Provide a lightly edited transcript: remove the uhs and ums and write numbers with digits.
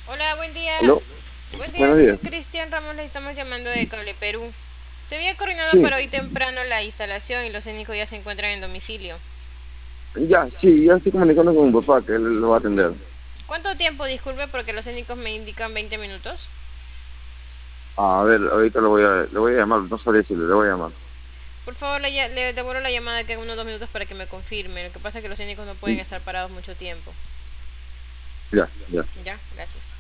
Hola, buen día. ¿Aló? Buen día, Buenos señor días. Cristian Ramos. Le estamos llamando de Cable Perú. Se había coordinado Sí, para hoy temprano la instalación y los técnicos ya se encuentran en domicilio. ya estoy comunicando con mi papá que él lo va a atender. ¿Cuánto tiempo? Disculpe porque los técnicos me indican 20 minutos. A ver, ahorita le voy a llamar, no sabría decirle, le voy a llamar. Por favor, le devuelvo la llamada que en unos 2 minutos para que me confirme. Lo que pasa es que los técnicos no pueden estar parados mucho tiempo. Ya, ya. Ya, gracias.